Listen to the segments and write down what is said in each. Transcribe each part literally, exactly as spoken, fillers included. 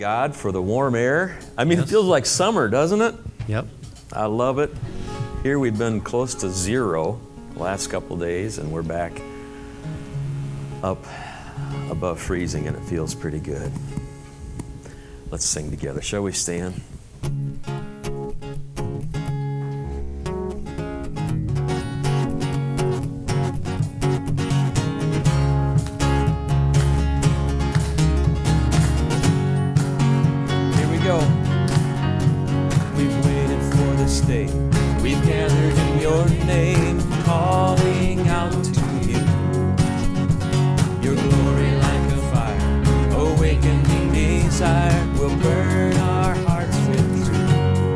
God for the warm air. I mean, Yes. It feels like summer, doesn't it? Yep. I love it. Here we've been close to zero the last couple days, and we're back up above freezing, and it feels pretty good. Let's sing together. Shall we stand? We've gathered in your name, calling out to you. Your glory like a fire, awakening desire, will burn our hearts with truth.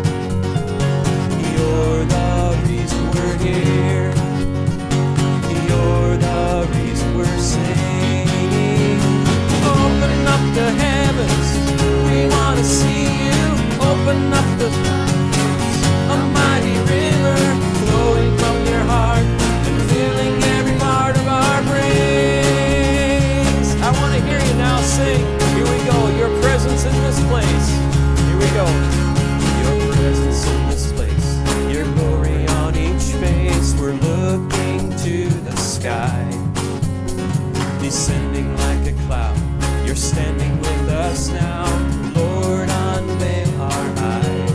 You're the reason we're here. You're the reason we're singing. Open up the heavens, we want to see you. Open up the a mighty river flowing from your heart and filling every part of our brains. I want to hear you now sing. Here we go. Your presence in this place. Here we go. Your presence in this place. Your glory on each face. We're looking to the sky, descending like a cloud. You're standing with us now. Lord, unveil our eyes.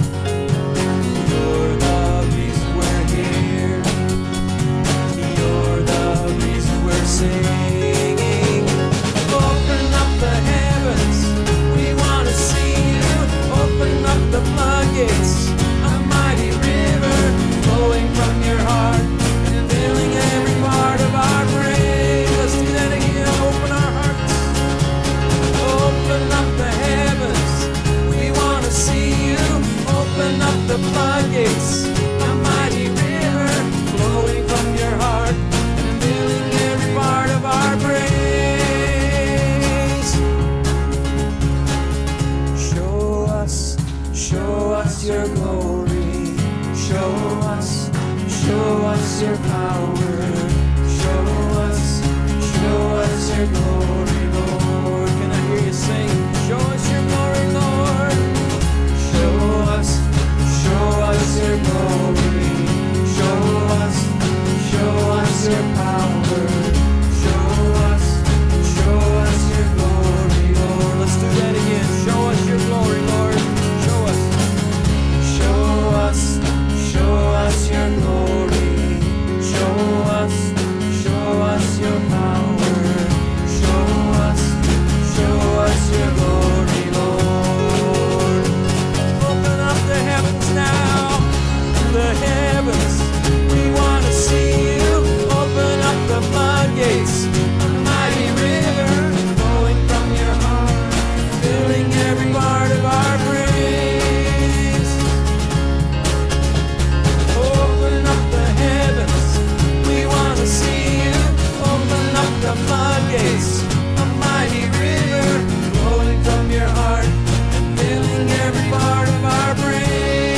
Singing, open up the heavens, we want to see you. Open up the floodgates, a mighty river flowing from your heart and filling every part of our brain. Let's do that again. Open our hearts, open up the heavens, we want to see you. Open up the floodgates, a mighty river flowing from your heart and filling every part of our praise. Show us, show us your glory. Show us, show us your power. Show us, show us your glory, Lord. Can I hear you sing? Show us your glory, Lord. Show us, show us your glory. Show us, show us your power. Your glory, show us, show us your power, show us, show us your glory, Lord. Open up the heavens now, the heavens, we want to see you. Open up the floodgates, a mighty river flowing from your heart, filling every part of our brain. The floodgates, a mighty river flowing from your heart and filling every part of our brain.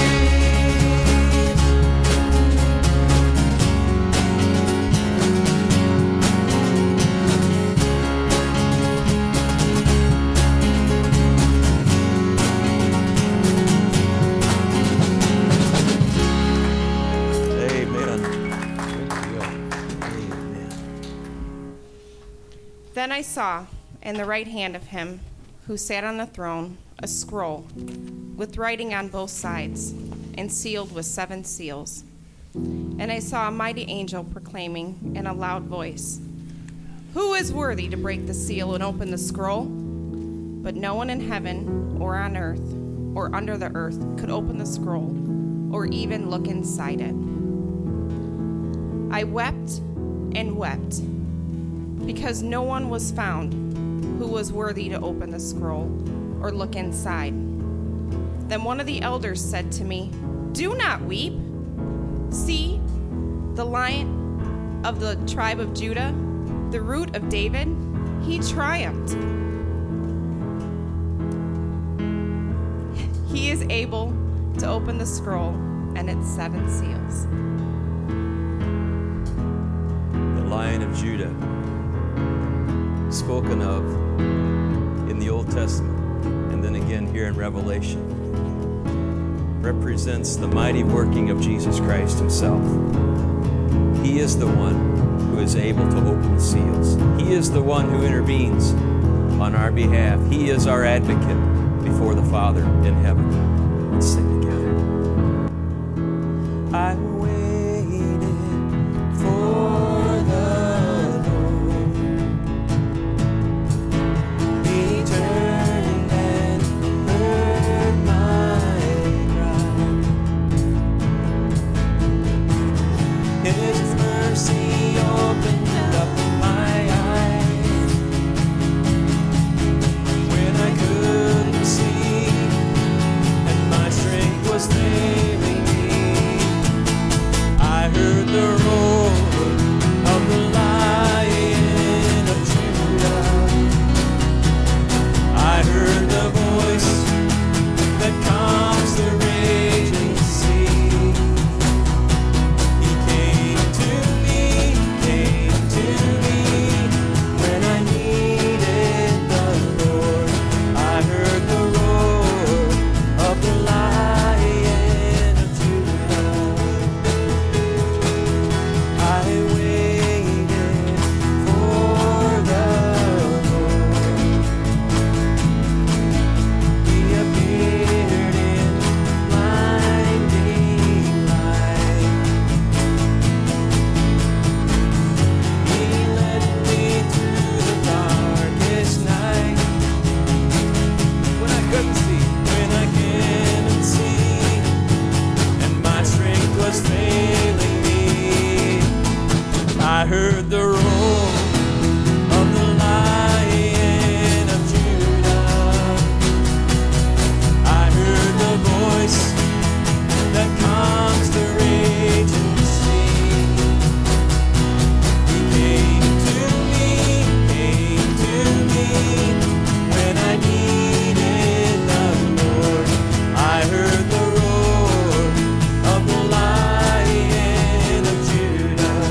Then I saw, in the right hand of him who sat on the throne, a scroll with writing on both sides, and sealed with seven seals. And I saw a mighty angel proclaiming in a loud voice, "Who is worthy to break the seal and open the scroll?" But no one in heaven or on earth or under the earth could open the scroll or even look inside it. I wept and wept, because no one was found who was worthy to open the scroll or look inside. Then one of the elders said to me, "Do not weep. See, the Lion of the tribe of Judah, the Root of David, he triumphed. He is able to open the scroll and its seven seals." The Lion of Judah, spoken of in the Old Testament, and then here in Revelation represents the mighty working of Jesus Christ himself. He is the one who is able to open the seals. He is the one who intervenes on our behalf. He is our advocate before the Father in heaven. Let's sing together. I waited for the Lord. He turned and heard my cry. His mercy opened up my eyes when I couldn't see, and my strength was failing me. I heard the roar of the Lion of Judah. I heard the voice that calms the raging sea. He came to me, came to me when I needed the Lord. I heard the roar of the Lion of Judah. I waited for the Lord. He appeared in blinding light. He led me through the darkest night when I couldn't see, when I couldn't see, and my strength was failing me. I heard the roar of the Lion of Judah. I heard the voice that calms the raging sea. He came to me, came to me when I needed the Lord. I heard the roar of the Lion of Judah.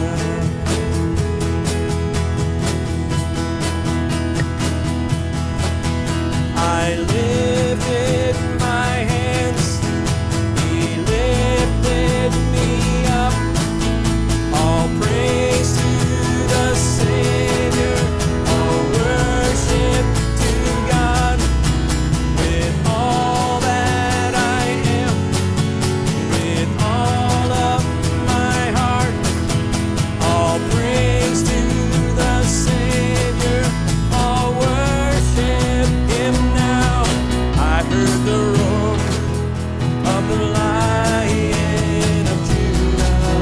I lifted my hands, He lifted me up. All praise to the Savior, all worship to God. With all that I am, with all of my heart, all praise to the Savior, all worship Him now. I heard the roar of the Lion of Judah.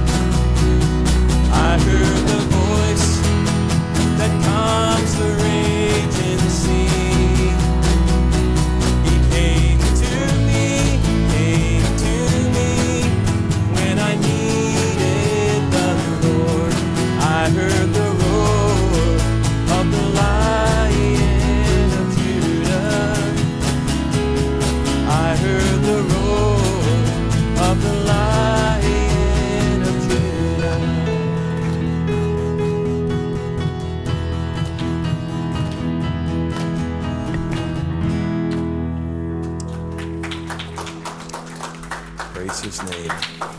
I heard the voice that calms the raging sea. He came to me, came to me when I needed the Lord. I heard the roar of the Lion of Judah. I heard the roar of the Lion of Judah. Praise His name.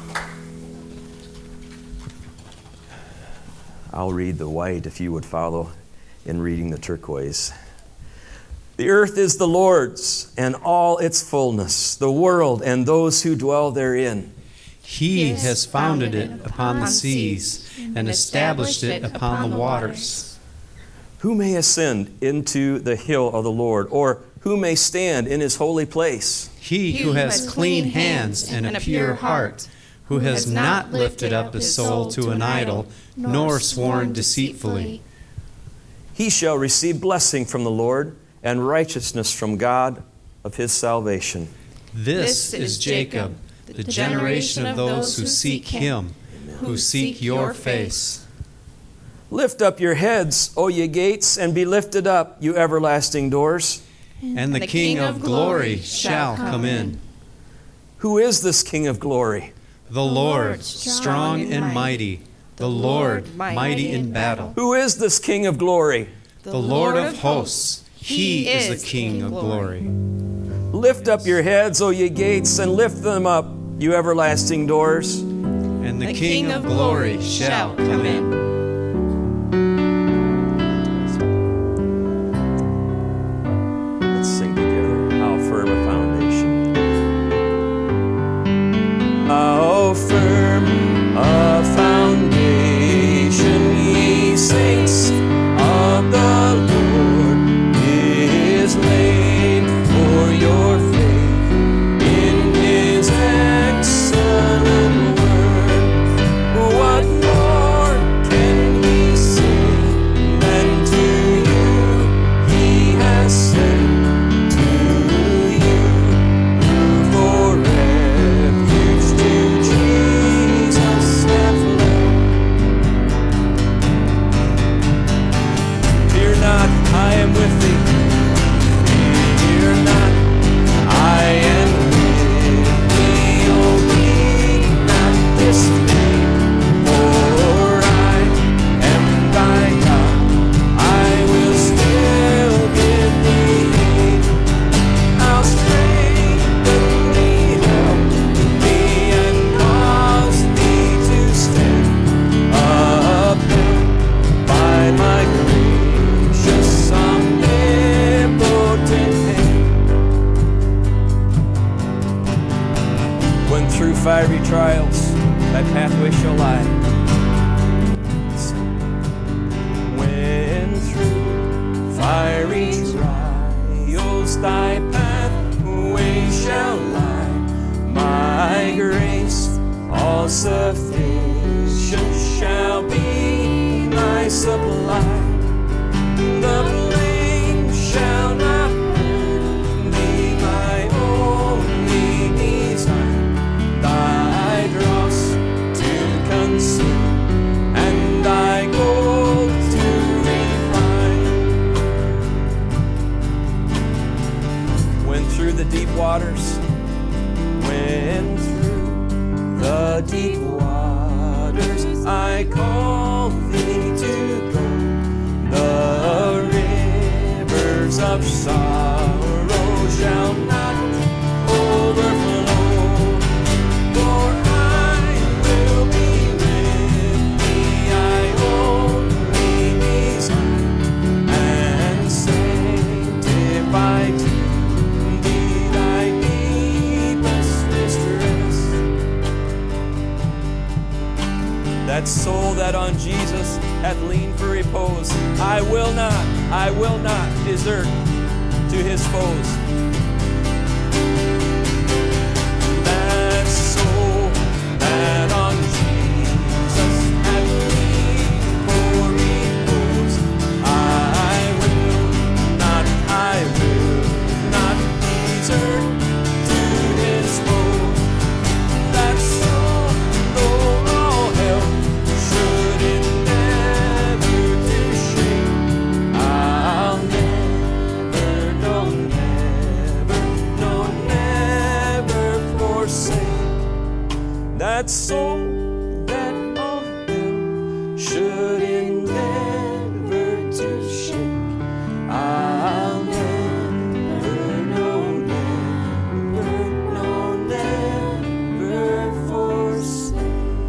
I'll read the white if you would follow in reading the turquoise. The earth is the Lord's and all its fullness, the world and those who dwell therein. He has founded it upon the seas and established it upon the waters. Who may ascend into the hill of the Lord, or who may stand in His holy place? He who has clean hands and a pure heart, who has not lifted up his soul to an idol, nor sworn deceitfully. He shall receive blessing from the Lord and righteousness from God of his salvation. This is Jacob, the generation of those who seek Him, who seek your face. Lift up your heads, O ye gates, and be lifted up, you everlasting doors. And the King of glory shall come in. Who is this King of glory? The Lord, strong and mighty, the Lord, mighty in battle. Who is this King of glory? The Lord of hosts, He is the King of glory. Lift up your heads, O ye gates, and lift them up, you everlasting doors. And the, the King, King of glory shall come in. Let's sing together. How firm a foundation. How firm a foundation, ye saints of the Lord, is laid for your faith in His excellent word. What more can He say than to you He has said to you, who for refuge to Jesus have fled? Fear not, I am with thee. Fear not, I am with thee. Oh, be not dismayed, for I am thy God. I will still give thee aid. I'll strengthen thee, help thee, and cause thee to stand upheld by my gracious omnipotent hand. When through fiery trials thy pathway shall lie, when through fiery trials thy pathway shall lie, my grace all sufficient shall be thy supply. The flame shall not burn thee, my only desire, thy dross to consume, and thy gold to refine. When through the deep waters, when through the deep waters I call thee to go, the rivers of sorrow shall not overflow, for I will be with thee. I only desire and sanctify to thee thy deepest distress. That soul that on Jesus hath leaned for repose, I will not, I will not desert to his foes. That soul that on Jesus hath leaned for repose, I will not, I will not desert to his foes. That soul, though all hell should endeavor to shake, I'll never, no, never, no, never forsake. That soul that all hell should endeavor to shake, I'll never, no, never, no, never forsake.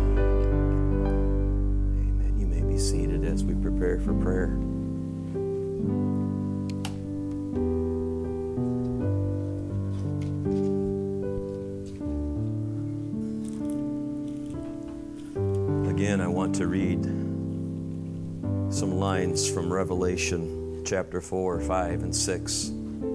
Amen. You may be seated as we prepare for prayer. Again, I want to read some lines from Revelation chapter four, five, and six.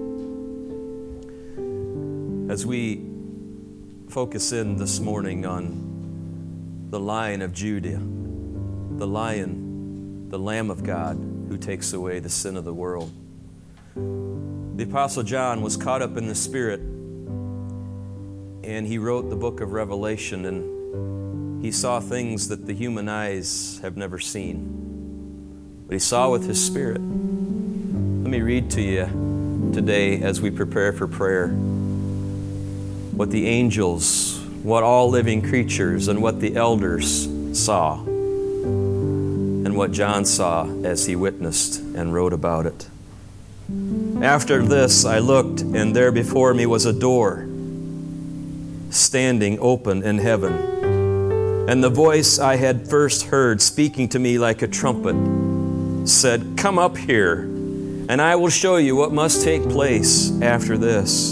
As we focus in this morning on the Lion of Judah, the Lion, the Lamb of God, who takes away the sin of the world. The Apostle John was caught up in the Spirit, and he wrote the book of Revelation, and he saw things that the human eyes have never seen, but he saw with his Spirit. Let me read to you today as we prepare for prayer what the angels, what all living creatures, and what the elders saw, and what John saw as he witnessed and wrote about it. After this I looked, and there before me was a door standing open in heaven. And the voice I had first heard speaking to me like a trumpet said, "Come up here, and I will show you what must take place after this."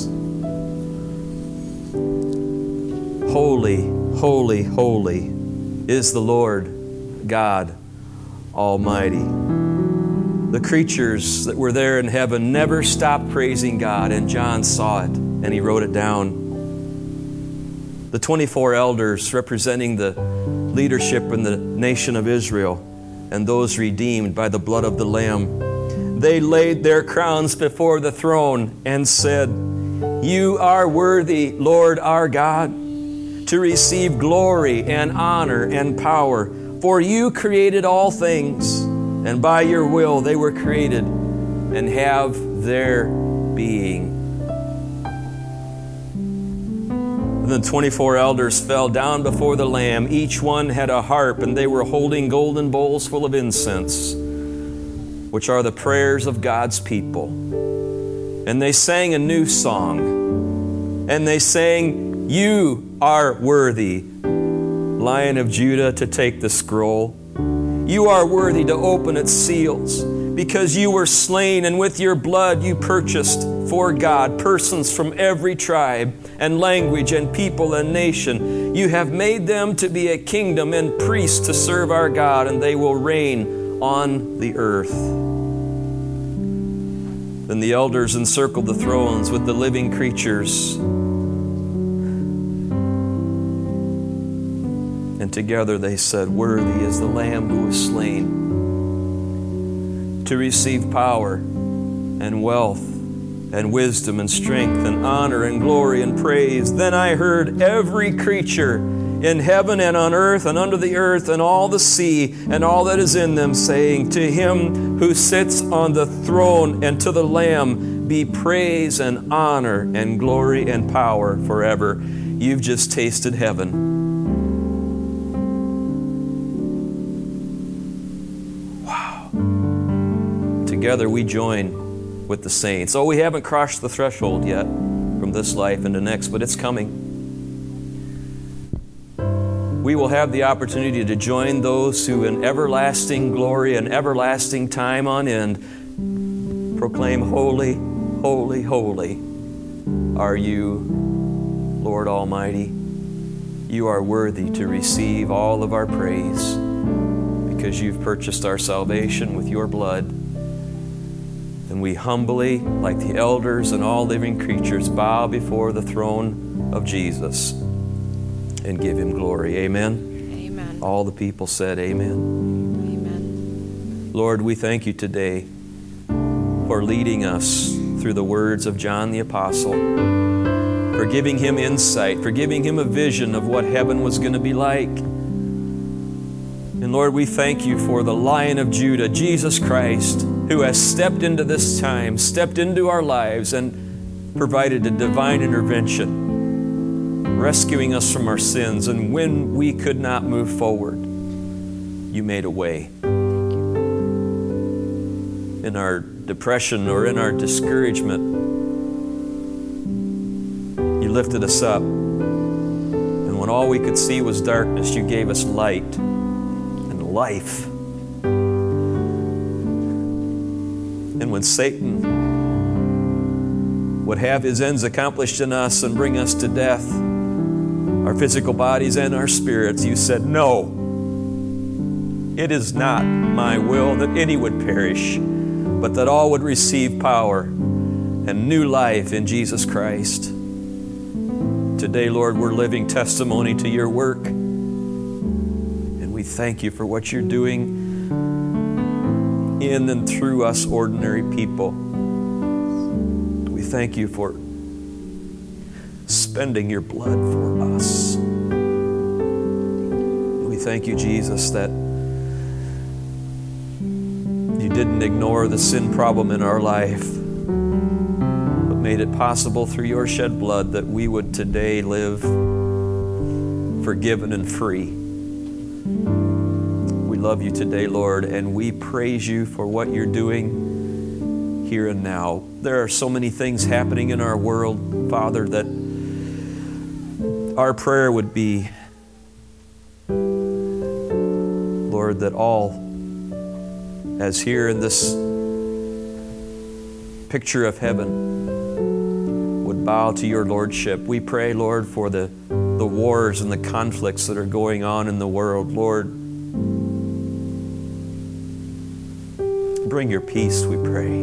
Holy, holy, holy is the Lord God Almighty. The creatures that were there in heaven never stopped praising God, and John saw it, and he wrote it down. The twenty-four elders representing the leadership in the nation of Israel and those redeemed by the blood of the Lamb, they laid their crowns before the throne and said, "You are worthy, Lord our God, to receive glory and honor and power, for you created all things, and by your will they were created and have their being." And the twenty-four elders fell down before the Lamb. Each one had a harp, and they were holding golden bowls full of incense, which are the prayers of God's people. And they sang a new song. And they sang, "You are worthy, Lion of Judah, to take the scroll. You are worthy to open its seals, because you were slain, and with your blood you purchased for God persons from every tribe and language and people and nation. You have made them to be a kingdom and priests to serve our God, and they will reign on the earth." Then the elders encircled the thrones with the living creatures, and together they said, "Worthy is the Lamb who was slain to receive power and wealth and wisdom and strength and honor and glory and praise." Then I heard every creature in heaven and on earth and under the earth and all the sea and all that is in them, saying, "To him who sits on the throne and to the Lamb be praise and honor and glory and power forever." You've just tasted heaven. Together we join with the saints. Oh, we haven't crossed the threshold yet from this life into next, but it's coming. We will have the opportunity to join those who in everlasting glory and everlasting time on end proclaim, "Holy, holy, holy are you, Lord Almighty. You are worthy to receive all of our praise, because you've purchased our salvation with your blood." And we humbly, like the elders and all living creatures, bow before the throne of Jesus and give him glory. Amen? Amen. All the people said amen. Amen. Lord, we thank you today for leading us through the words of John the Apostle, for giving him insight, for giving him a vision of what heaven was going to be like. And Lord, we thank you for the Lion of Judah, Jesus Christ, who has stepped into this time, stepped into our lives, and provided a divine intervention, rescuing us from our sins. And when we could not move forward, you made a way. In our depression or in our discouragement, you lifted us up. And when all we could see was darkness, you gave us light and life. And when Satan would have his ends accomplished in us and bring us to death, our physical bodies and our spirits, you said, "No, it is not my will that any would perish, but that all would receive power and new life in Jesus Christ." Today, Lord, we're living testimony to your work, and we thank you for what you're doing in and through us ordinary people. We thank you for spending your blood for us. We thank you, Jesus, that you didn't ignore the sin problem in our life, but made it possible through your shed blood that we would today live forgiven and free. We love you today, Lord, and we praise you for what you're doing here and now. There are so many things happening in our world, Father, that our prayer would be, Lord, that all, as here in this picture of heaven, would bow to your lordship. We pray, Lord, for the, the wars and the conflicts that are going on in the world. Lord, bring your peace, we pray.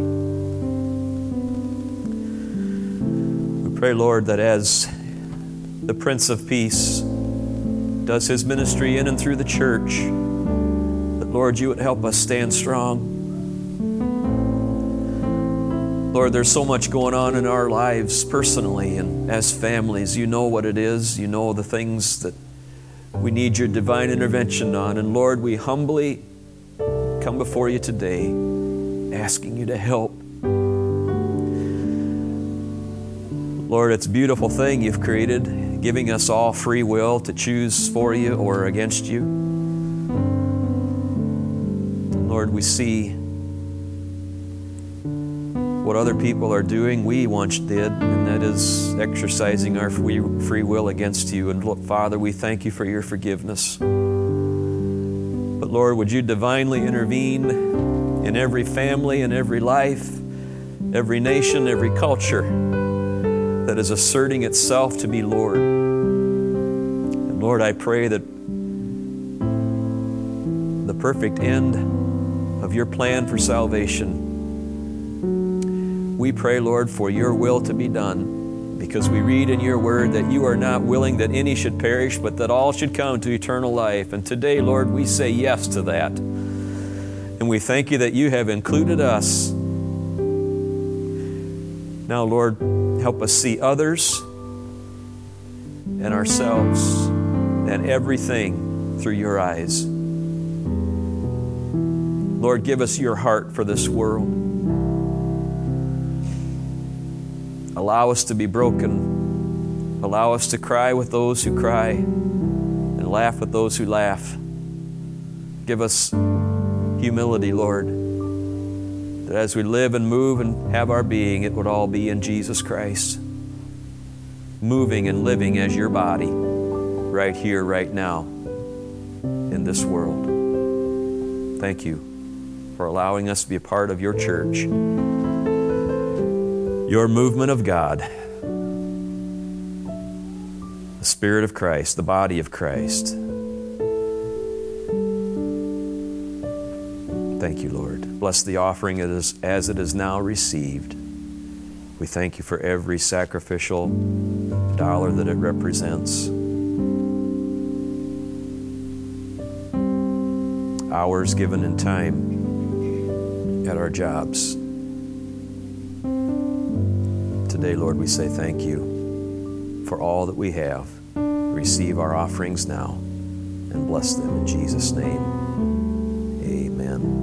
We pray, Lord, that as the Prince of Peace does his ministry in and through the church, that, Lord, you would help us stand strong. Lord, there's so much going on in our lives personally and as families. You know what it is. You know the things that we need your divine intervention on. And Lord, we humbly come before you today, asking you to help. Lord, it's a beautiful thing you've created, giving us all free will to choose for you or against you. Lord, we see what other people are doing, we once did, and that is exercising our free, free will against you. And look, Father, we thank you for your forgiveness. But Lord, would you divinely intervene in every family, in every life, every nation, every culture that is asserting itself to be Lord. And Lord, I pray that the perfect end of your plan for salvation, we pray, Lord, for your will to be done, because we read in your word that you are not willing that any should perish, but that all should come to eternal life. And today, Lord, we say yes to that. And we thank you that you have included us. Now, Lord, help us see others and ourselves and everything through your eyes. Lord, give us your heart for this world. Allow us to be broken. Allow us to cry with those who cry and laugh with those who laugh. Give us humility, Lord, that as we live and move and have our being, it would all be in Jesus Christ, moving and living as your body right here, right now, in this world. Thank you for allowing us to be a part of your church, your movement of God, the Spirit of Christ, the body of Christ. Thank you, Lord. Bless the offering as it is now received. We thank you for every sacrificial dollar that it represents. Hours given in time at our jobs. Today, Lord, we say thank you for all that we have. Receive our offerings now and bless them in Jesus' name. Amen.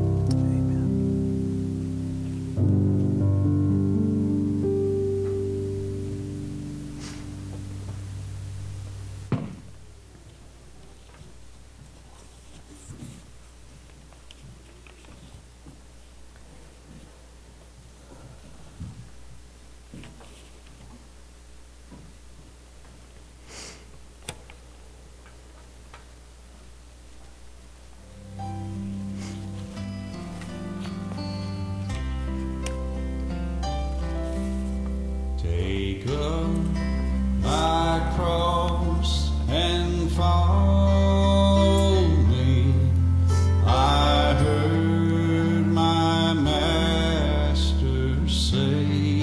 Take up my cross and follow me. I heard my master say,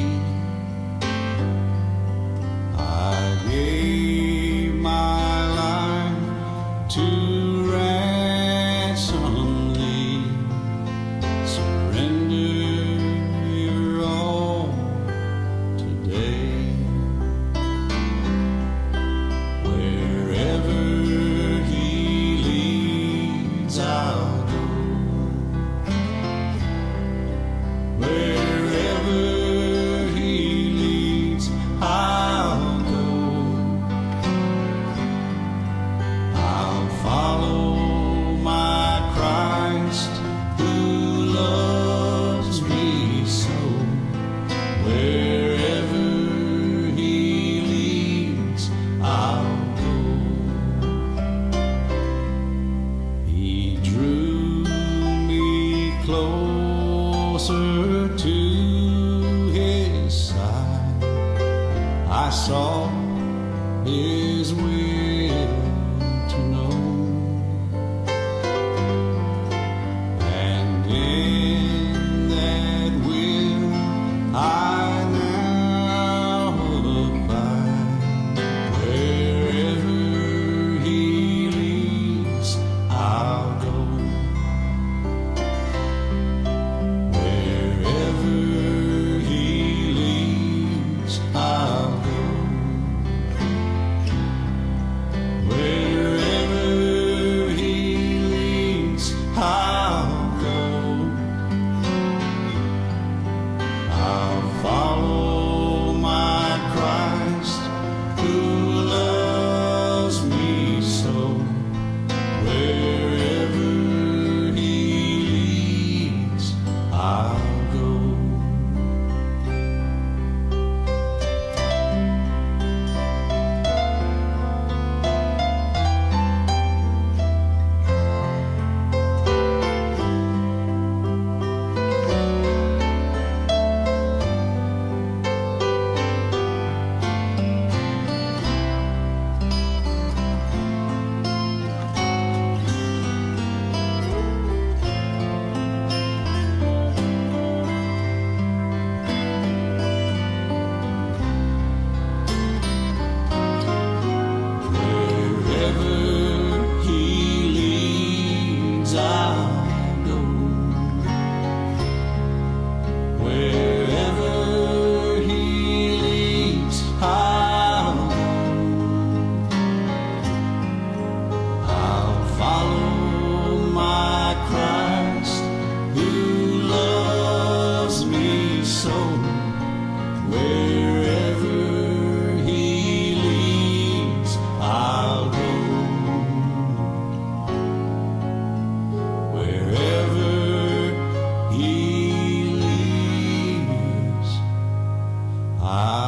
I gave my life to ransom thee. Surrender your all today. I saw His will to know, and in that will I now abide. Wherever He leads, I'll go. Wherever He leads, I'll go. Wherever He leads, I'll go. I'll follow my Christ who loves me so. Wherever He leads, I'll go. Wherever He leads, I'll go. Wherever He leads, I'll go. I'll follow my Christ who loves me so. Wherever He leads, I'll go. Wherever He leads, I'll